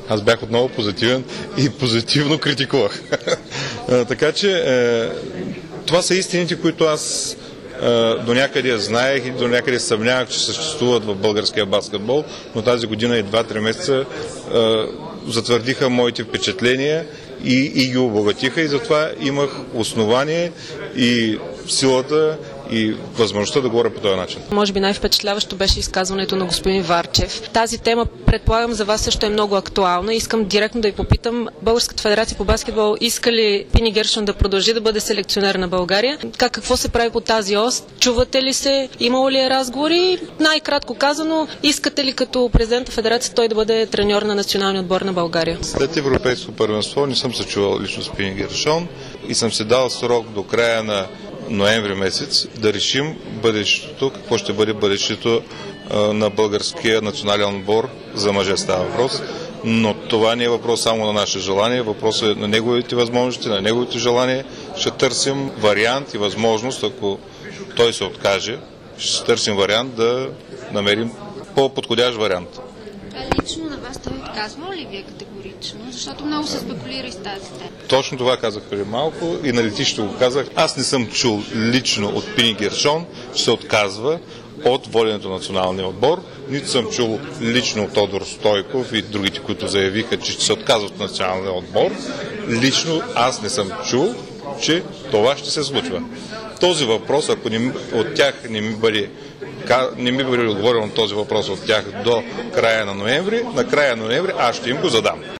Аз бях отново позитивен и позитивно критикувах. Така че това са истините, които аз до някъде знаех и до някъде съмнявах, че съществуват в българския баскетбол, но тази година и 2-3 месеца затвърдиха моите впечатления и ги обогатиха, и затова имах основание и силата и възможността да говоря по този начин. Може би най-впечатляващо беше изказването на господин Варчев. Тази тема, предполагам, за вас също е много актуална. Искам директно да ви попитам, Българската федерация по баскетбол иска ли Пини Гершон да продължи да бъде селекционер на България? Какво се прави по тази ос? Чувате ли се? Имало ли е разговори? Най-кратко казано, искате ли като президент на федерация той да бъде треньор на националния отбор на България? След Европейско първенство не съм се чувал лично с Пини Гершон и съм се дал срок до края на ноември месец да решим бъдещето, какво ще бъде бъдещето на българския национален отбор за мъже става въпрос. Но това не е въпрос само на наше желание, въпрос е на неговите възможности, на неговите желания. Ще търсим вариант и възможност, ако той се откаже, ще търсим вариант да намерим по-подходящ вариант. Лично на вас той отказва ли вие категорично? Защото много се спекулира и с тази тема. Точно това казах преди малко и на летището го казах. Аз не съм чул лично от Пини Гершон, че се отказва от воденето на националния отбор. Нито съм чул лично от Тодор Стойков и другите, които заявиха, че ще се отказват от националния отбор. Лично аз не съм чул, че това ще се случва. Този въпрос, ако от тях не ми бъде отговорено този въпрос от тях до края на ноември, на края на ноември аз ще им го задам.